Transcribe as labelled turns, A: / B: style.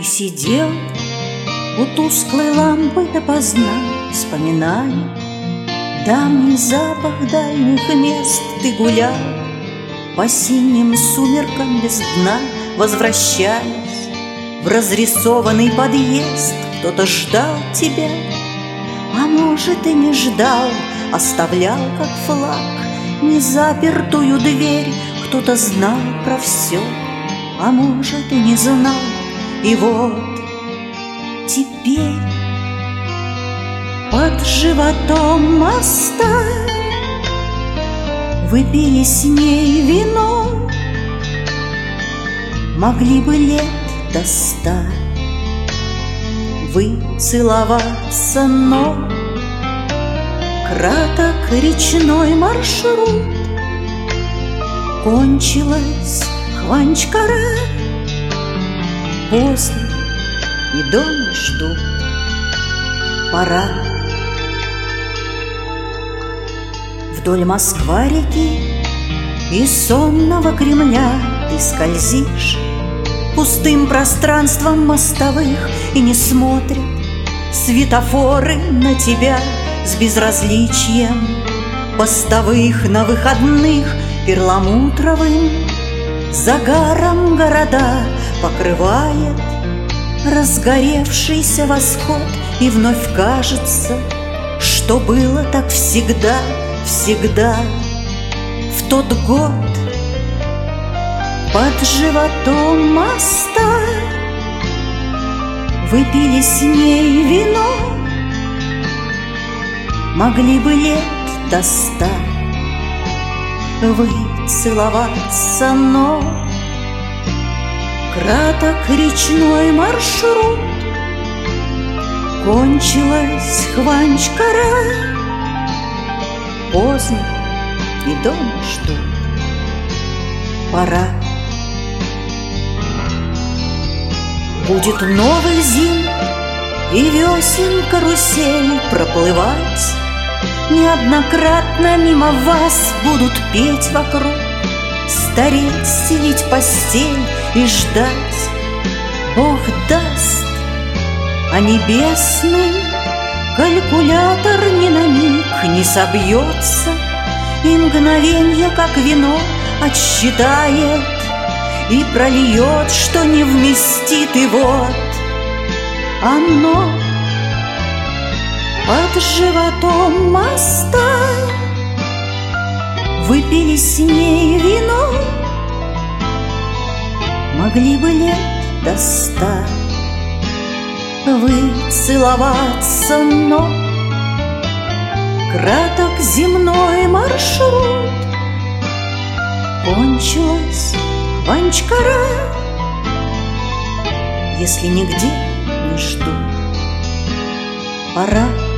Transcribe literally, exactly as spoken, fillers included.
A: Ты сидел у тусклой лампы допоздна, вспоминая давний запах дальних мест. Ты гулял по синим сумеркам без дна, возвращаясь в разрисованный подъезд. Кто-то ждал тебя, а может и не ждал, оставлял как флаг незапертую дверь. Кто-то знал про все, а может и не знал. И вот теперь под животом моста вы пили с ней вино, могли бы лет до ста вы целоваться, но краток речной маршрут, кончилась Хванчкара. Поздно, и дома ждут, пора. Вдоль Москва-реки и сонного Кремля ты скользишь пустым пространством мостовых, и не смотрят светофоры на тебя с безразличием постовых. На выходных перламутровым загаром города покрывает разгоревшийся восход, и вновь кажется, что было так всегда, всегда в тот год. Под животом моста вы пили с ней вино, могли бы лет до ста вы целоваться, но краток речной маршрут, кончилась Хванчкара. Поздно, и дома ждут, пора. Будет новый зим и весен карусель проплывать, неоднократно мимо вас будут петь вокруг, стареть, стелить постель и ждать. Бог даст, а небесный калькулятор ни на миг не собьется, и мгновенье, как вино, отсчитает и прольет, что не вместит. И вот оно под животом моста вы пили с ней вино, могли бы лет до ста вы целоваться, но краток земной маршрут, кончилась Хванчкара. Если нигде не ждут, пора.